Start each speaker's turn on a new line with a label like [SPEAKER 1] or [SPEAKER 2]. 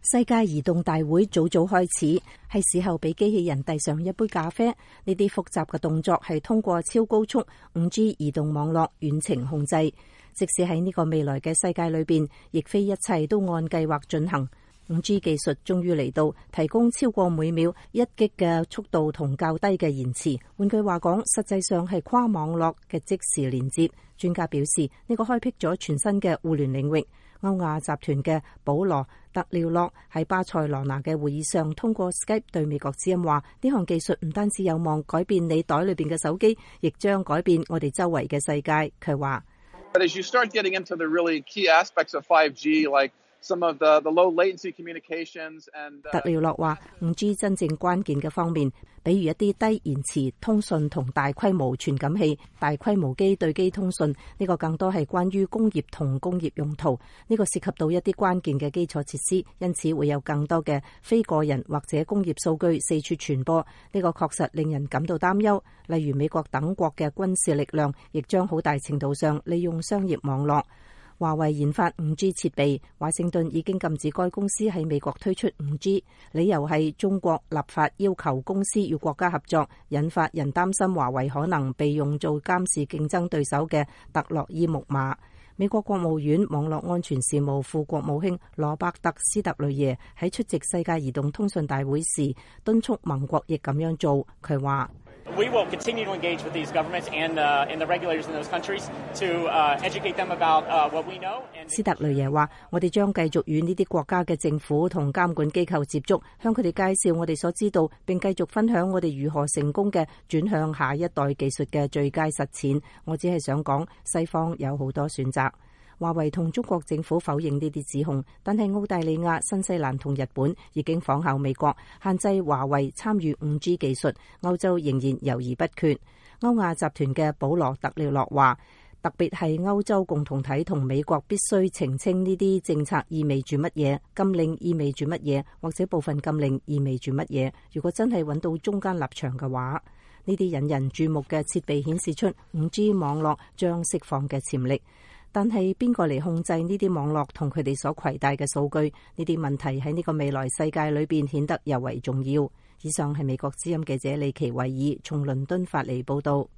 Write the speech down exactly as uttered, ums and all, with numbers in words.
[SPEAKER 1] 世界移動大會早早開始，係時候俾機器人遞上一杯咖啡。呢啲複雜嘅動作係通過超高速五 G 移動網絡遠程控制。即使喺呢個未來嘅世界裏邊，亦非一切都按計劃進行。五 G 技術終於嚟到，提供超過每秒一 G 嘅速度同較低嘅延遲。換句話講，實際上係跨網絡嘅即時連接。專家表示，呢個開闢咗全新嘅互聯領域。歐亞集團嘅保羅特廖洛喺巴塞羅那嘅會議上通過 Skype 對美國之音話：呢項技術唔單止有望改變你袋裏邊嘅手機，亦將改變我哋周圍嘅世界。佢話
[SPEAKER 2] Some of the, the low latency communications and, uh,
[SPEAKER 1] 特廖洛話五 G 真正關鍵嘅方面，比如一啲低延遲通訊同大規模傳感器、大規模機對機通訊，呢個更多係關於工業同工業用途。呢個涉及到一啲關鍵嘅基礎設施，因此會有更多嘅非個人或者工業數據四處傳播。呢個確實令人感到擔憂。例如美國等國嘅軍事力量，亦將好大程度上利用商業網絡。華為研發五 G 設備，華盛頓已經禁止該公司喺美國推出五 G， 理由係中國立法要求公司與國家合作，引發人擔心華為可能被用做監視競爭對手嘅特洛伊木馬。美國國務院網絡安全事務副國務卿羅伯特斯特雷耶喺出席世界移動通訊大會時，敦促盟國亦咁樣做。佢話
[SPEAKER 3] We will continue to engage with these governments and, uh, and the regulators in those countries to, uh, educate them about, uh, what we know.
[SPEAKER 1] 斯特雷耶話：我哋將繼續與呢啲國家嘅政府同監管機構接觸，向佢哋介紹我哋所知道，並繼續分享我哋如何成功嘅轉向下一代技術嘅最佳實踐。我只係想講，西方有好多選擇。華為同中國政府否認呢啲指控，但係澳大利亞、新西蘭同日本已經仿效美國，限制華為參與五 G 技術。歐洲仍然猶豫不決。歐亞集團嘅保羅特廖洛話，特別係歐洲共同體同美國必須澄清呢啲政策意味住乜嘢，禁令意味住乜嘢，或者部分禁令意味住乜嘢。如果真係揾到中間立場嘅話，呢啲引人注目嘅設備顯示出五 G 網絡將釋放嘅潛力。但係邊個嚟控制呢啲網絡同佢哋所攜帶嘅數據？呢啲問題喺呢個未來世界裏邊顯得尤為重要。以上係美國之音記者李奇維爾從倫敦發嚟報道。